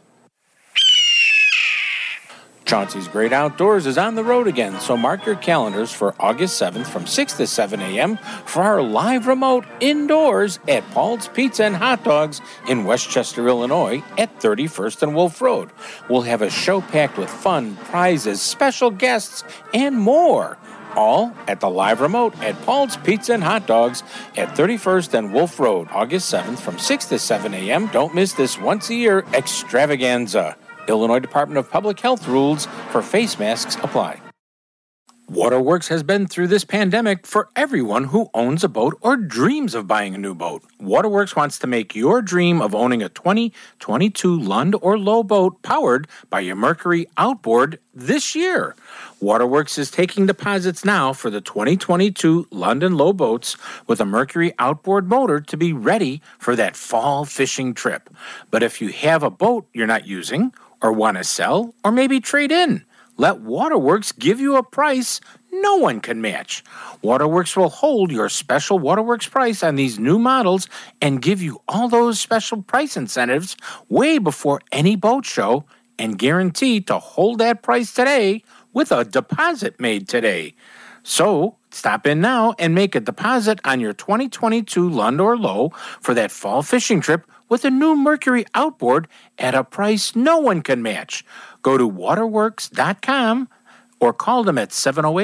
Chauncey's Great Outdoors is on the road again, so mark your calendars for August 7th from 6 to 7 a.m. for our live remote indoors at Paul's Pizza and Hot Dogs in Westchester, Illinois at 31st and Wolf Road. We'll have a show packed with fun, prizes, special guests, and more. All at the live remote at Paul's Pizza and Hot Dogs at 31st and Wolf Road, August 7th from 6 to 7 a.m. Don't miss this once-a-year extravaganza. Illinois Department of Public Health rules for face masks apply. Waterworks has been through this pandemic for everyone who owns a boat or dreams of buying a new boat. Waterworks wants to make your dream of owning a 2022 Lund or Lowe boat powered by your Mercury outboard this year. Waterworks is taking deposits now for the 2022 Lund and Lowe boats with a Mercury outboard motor to be ready for that fall fishing trip. But if you have a boat you're not using or want to sell or maybe trade in, let Waterworks give you a price no one can match. Waterworks will hold your special Waterworks price on these new models and give you all those special price incentives way before any boat show and guarantee to hold that price today with a deposit made today. So stop in now and make a deposit on your 2022 Lund or Lowe for that fall fishing trip with a new Mercury outboard at a price no one can match. Go to waterworks.com or call them at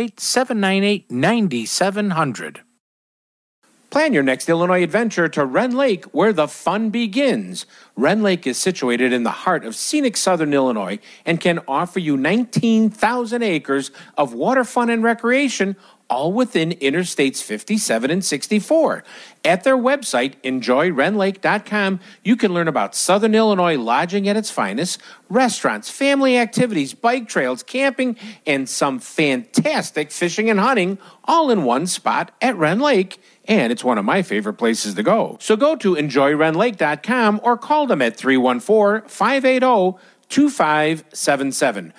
708-798-9700. Plan your next Illinois adventure to Wren Lake, where the fun begins. Wren Lake is situated in the heart of scenic southern Illinois and can offer you 19,000 acres of water fun and recreation, all within Interstates 57 and 64. At their website, enjoywrenlake.com, you can learn about Southern Illinois lodging at its finest, restaurants, family activities, bike trails, camping, and some fantastic fishing and hunting, all in one spot at Wren Lake. And it's one of my favorite places to go. So go to enjoywrenlake.com or call them at 314-580-2577.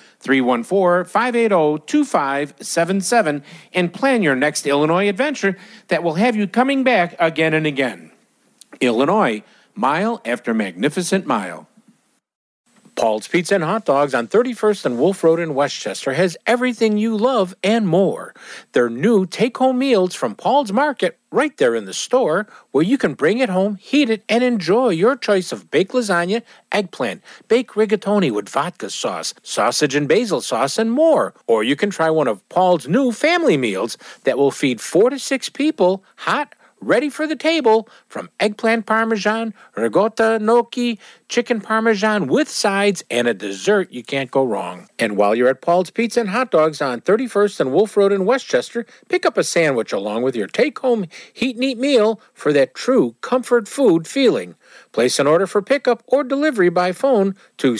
314-580-2577 and plan your next Illinois adventure that will have you coming back again and again. Illinois, mile after magnificent mile. Paul's Pizza and Hot Dogs on 31st and Wolf Road in Westchester has everything you love and more. Their new take-home meals from Paul's Market right there in the store, where you can bring it home, heat it, and enjoy your choice of baked lasagna, eggplant, baked rigatoni with vodka sauce, sausage and basil sauce, and more. Or you can try one of Paul's new family meals that will feed 4 to 6 people, hot, ready for the table, from eggplant parmesan, ricotta gnocchi, chicken parmesan with sides, and a dessert you can't go wrong. And while you're at Paul's Pizza and Hot Dogs on 31st and Wolf Road in Westchester, pick up a sandwich along with your take-home heat and eat meal for that true comfort food feeling. Place an order for pickup or delivery by phone to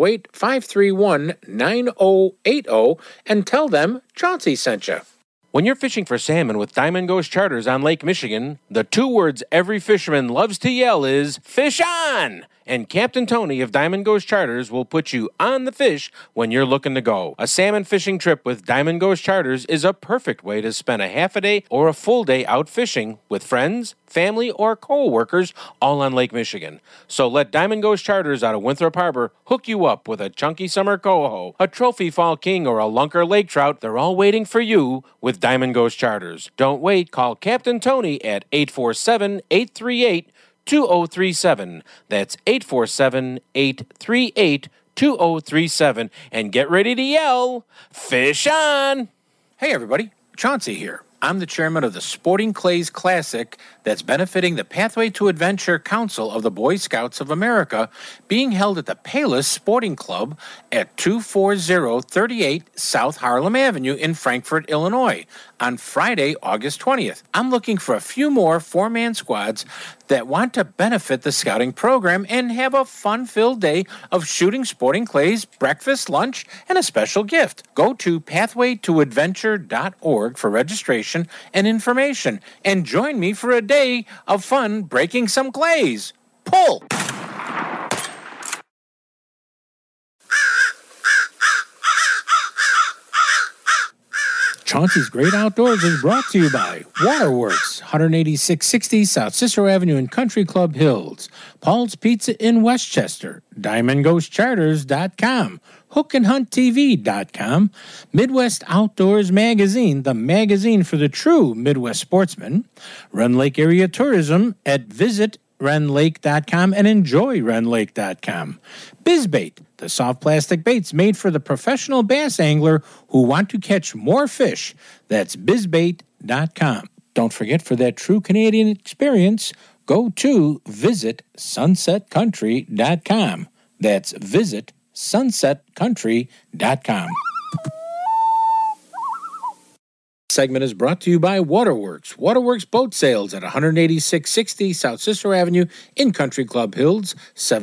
708-531-9080 and tell them Chauncey sent you. When you're fishing for salmon with Diamond Ghost Charters on Lake Michigan, the 2 words every fisherman loves to yell is, "Fish on!" And Captain Tony of Diamond Ghost Charters will put you on the fish when you're looking to go. A salmon fishing trip with Diamond Ghost Charters is a perfect way to spend a half a day or a full day out fishing with friends, family, or co-workers all on Lake Michigan. So let Diamond Ghost Charters out of Winthrop Harbor hook you up with a chunky summer coho, a trophy fall king, or a lunker lake trout. They're all waiting for you with Diamond Ghost Charters. Don't wait. Call Captain Tony at 847-838-2037. That's 847-838-2037. And get ready to yell, "Fish on!" Hey everybody, Chauncey here. I'm the chairman of the Sporting Clays Classic that's benefiting the Pathway to Adventure Council of the Boy Scouts of America, being held at the Payless Sporting Club at 24038 South Harlem Avenue in Frankfort, Illinois, on Friday, August 20th. I'm looking for a few more 4-man squads that want to benefit the scouting program and have a fun-filled day of shooting sporting clays, breakfast, lunch, and a special gift. Go to pathwaytoadventure.org for registration and information, and join me for a day of fun breaking some clays. Pull! Chauncey's Great Outdoors is brought to you by Waterworks, 18660 South Cicero Avenue in Country Club Hills, Paul's Pizza in Westchester, DiamondGhostCharters.com, HookandHuntTV.com, Midwest Outdoors Magazine, the magazine for the true Midwest sportsman, Wren Lake Area Tourism at visitwrenlake.com and enjoywrenlake.com, BizBait, the soft plastic baits made for the professional bass angler who want to catch more fish. That's bizbait.com. Don't forget, for that true Canadian experience, go to visitsunsetcountry.com. That's visitsunsetcountry.com. segment is brought to you by Waterworks. Waterworks Boat Sales at 18660 South Cicero Avenue in Country Club Hills,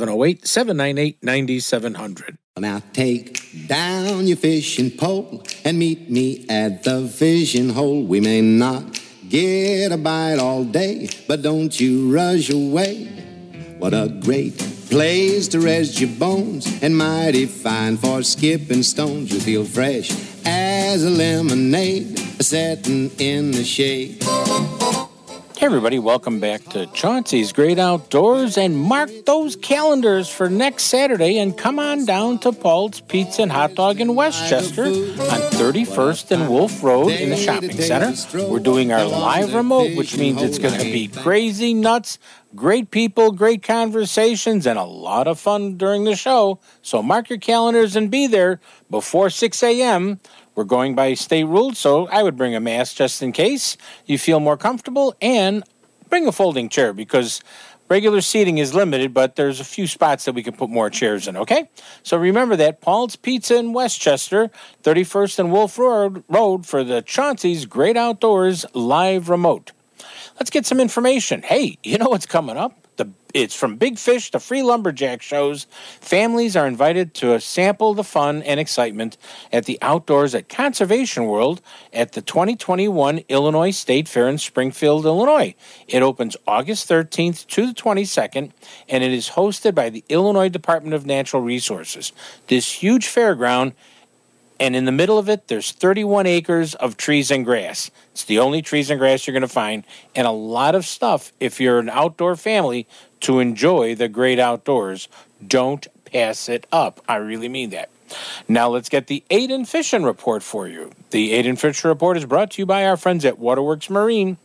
708-798-9700. Now take down your fishing pole and meet me at the fishing hole. We may not get a bite all day, but don't you rush away. What a great place to rest your bones, and mighty fine for skipping stones. You feel fresh as a lemonade, setting in the shade. Hey everybody, welcome back to Chauncey's Great Outdoors, and mark those calendars for next Saturday and come on down to Paul's Pizza and Hot Dog in Westchester on 31st and Wolf Road in the shopping center. We're doing our live remote, which means it's going to be crazy nuts, great people, great conversations, and a lot of fun during the show. So mark your calendars and be there before 6 a.m., We're going by state rules, so I would bring a mask just in case you feel more comfortable, and bring a folding chair because regular seating is limited, but there's a few spots that we can put more chairs in, okay? So remember that, Paul's Pizza in Westchester, 31st and Wolf Road for the Chauncey's Great Outdoors live remote. Let's get some information. Hey, you know what's coming up? It's from Big Fish to free lumberjack shows. Families are invited to sample the fun and excitement at the outdoors at Conservation World at the 2021 Illinois State Fair in Springfield, Illinois. It opens August 13th to the 22nd, and it is hosted by the Illinois Department of Natural Resources. This huge fairground, and in the middle of it, there's 31 acres of trees and grass. It's the only trees and grass you're going to find, and a lot of stuff if you're an outdoor family to enjoy the great outdoors. Don't pass it up. I really mean that. Now let's get the Aiden Fishing Report for you. The Aiden Fishing Report is brought to you by our friends at Waterworks Marine,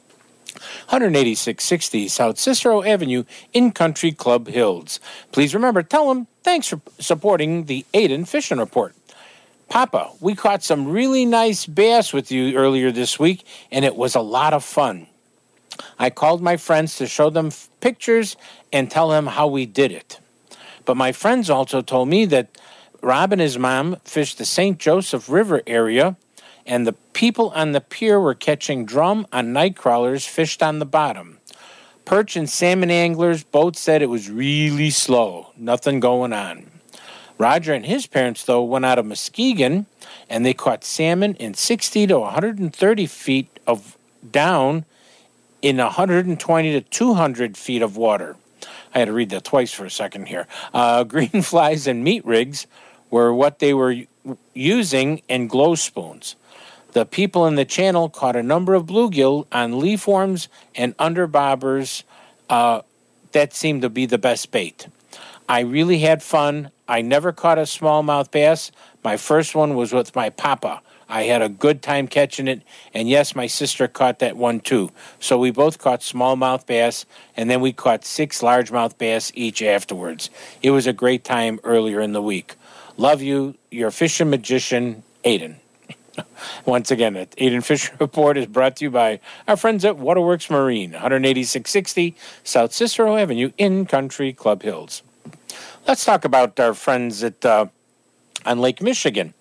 18660 South Cicero Avenue in Country Club Hills. Please remember, tell them thanks for supporting the Aiden Fishing Report. Papa, we caught some really nice bass with you earlier this week, and it was a lot of fun. I called my friends to show them pictures and tell them how we did it. But my friends also told me that Rob and his mom fished the St. Joseph River area, and the people on the pier were catching drum on night crawlers fished on the bottom. Perch and salmon anglers both said it was really slow, nothing going on. Roger and his parents, though, went out of Muskegon, and they caught salmon in 60 to 130 feet of down in 120 to 200 feet of water. I had to read that twice for a second here. Green flies and meat rigs were what they were using, and glow spoons. The people in the channel caught a number of bluegill on leaf worms and underbobbers. That seemed to be the best bait. I really had fun. I never caught a smallmouth bass. My first one was with my papa. I had a good time catching it, and yes, my sister caught that one too. So we both caught smallmouth bass, and then we caught 6 largemouth bass each afterwards. It was a great time earlier in the week. Love you, your fishing magician, Aiden. Once again, the Aiden Fishing Report is brought to you by our friends at Waterworks Marine, 18660 South Cicero Avenue in Country Club Hills. Let's talk about our friends at on Lake Michigan.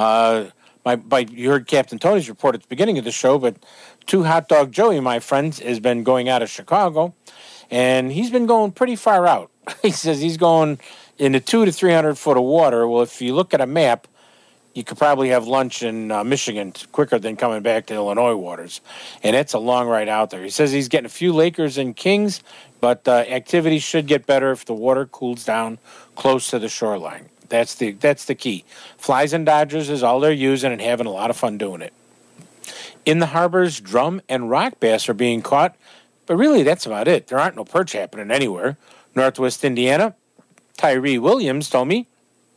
You heard Captain Tony's report at the beginning of the show, but Two Hot Dog Joey, my friend, has been going out of Chicago, and he's been going pretty far out. He says he's going into 200 to 300 foot of water. Well, if you look at a map, you could probably have lunch in Michigan quicker than coming back to Illinois waters, and it's a long ride out there. He says he's getting a few Lakers and Kings, but activity should get better if the water cools down close to the shoreline. That's the key. Flies and Dodgers is all they're using and having a lot of fun doing it. In the harbors, drum and rock bass are being caught, but really that's about it. There aren't no perch happening anywhere. Northwest Indiana, Tyree Williams told me,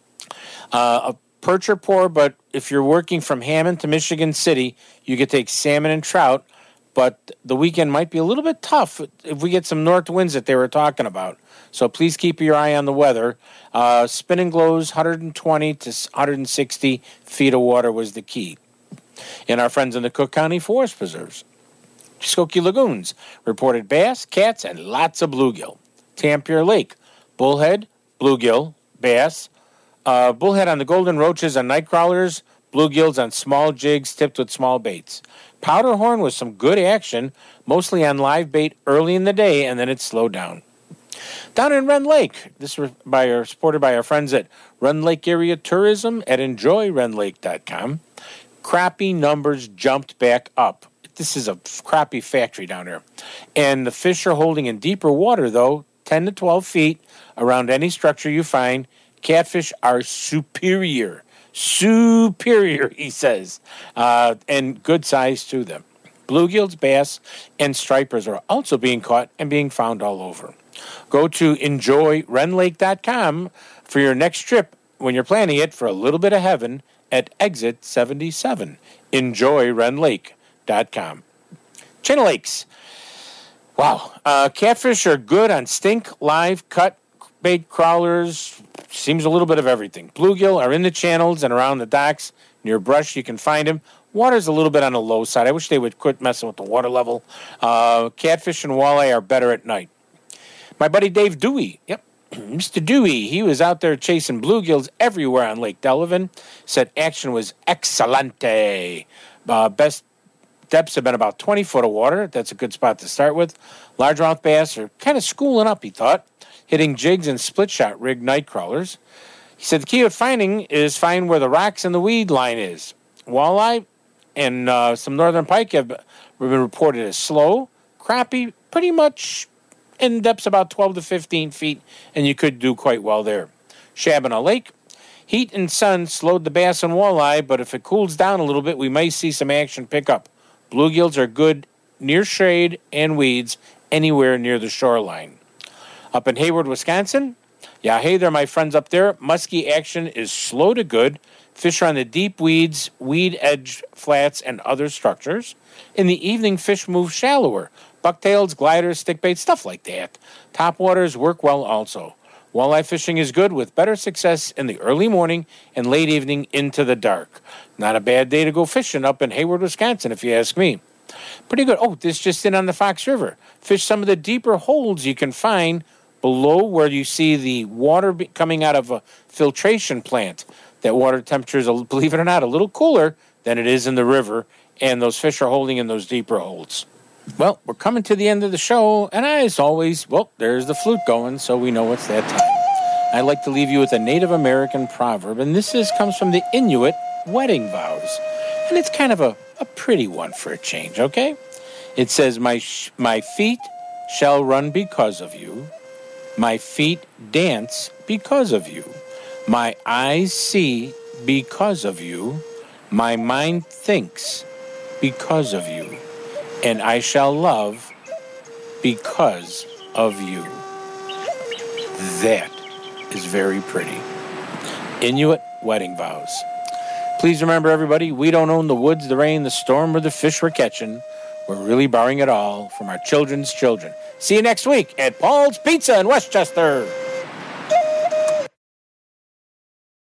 a perch are poor, but if you're working from Hammond to Michigan City, you could take salmon and trout, but the weekend might be a little bit tough if we get some north winds that they were talking about. So please keep your eye on the weather. Spinning glows, 120 to 160 feet of water was the key. And our friends in the Cook County Forest Preserves, Skokie Lagoons, reported bass, cats, and lots of bluegill. Tampier Lake, bullhead, bluegill, bass, bullhead on the golden roaches and night crawlers, Bluegills on small jigs tipped with small baits. Powderhorn was some good action, mostly on live bait early in the day, and then it slowed down. Down in Rend Lake, this is supported by our friends at Rend Lake Area Tourism at enjoyrendlake.com. Crappie numbers jumped back up. This is a crappie factory down there. And the fish are holding in deeper water, though, 10 to 12 feet around any structure you find. Catfish are superior. Superior, he says. And good size to them. Bluegills, bass, and stripers are also being caught and being found all over. Go to enjoyrendlake.com for your next trip when you're planning it for a little bit of heaven at exit 77. Enjoyrendlake.com. Chain of Lakes. Wow. Catfish are good on stink, live, cut, bait, crawlers. Seems a little bit of everything. Bluegill are in the channels and around the docks. Near brush, you can find them. Water's a little bit on the low side. I wish they would quit messing with the water level. Catfish and walleye are better at night. My buddy Dave Dewey, Mr. Dewey, he was out there chasing bluegills everywhere on Lake Delavan. Said action was excelente. Best depths have been about 20 foot of water. That's a good spot to start with. Largemouth bass are kind of schooling up, he thought, hitting jigs and split-shot rig night crawlers. He said the key of finding is find where the rocks and the weed line is. Walleye and some northern pike have been reported as slow. Crappie, pretty much in depths about 12 to 15 feet, and you could do quite well there. Shabana Lake, heat and sun slowed the bass and walleye, but if it cools down a little bit, we may see some action pick up. Bluegills are good near shade and weeds anywhere near the shoreline. Up in Hayward, Wisconsin, hey there, my friends up there. Muskie action is slow to good. Fish are on the deep weeds, weed edge flats, and other structures. In the evening, fish move shallower. Bucktails, gliders, stickbait, stuff like that. Topwaters work well also. Walleye fishing is good with better success in the early morning and late evening into the dark. Not a bad day to go fishing up in Hayward, Wisconsin, if you ask me. Pretty good. Oh, this just in on the Fox River. Fish some of the deeper holes you can find below where you see the water coming out of a filtration plant. That water temperature is, believe it or not, a little cooler than it is in the river, and those fish are holding in those deeper holes. Well, we're coming to the end of the show, and as always, there's the flute going, so we know it's that time. I'd like to leave you with a Native American proverb, and this comes from the Inuit wedding vows. And it's kind of a pretty one for a change, okay? It says, my feet shall run because of you. My feet dance because of you. My eyes see because of you. My mind thinks because of you. And I shall love because of you. That is very pretty. Inuit wedding vows. Please remember, everybody, we don't own the woods, the rain, the storm, or the fish we're catching. We're really borrowing it all from our children's children. See you next week at Paul's Pizza in Westchester.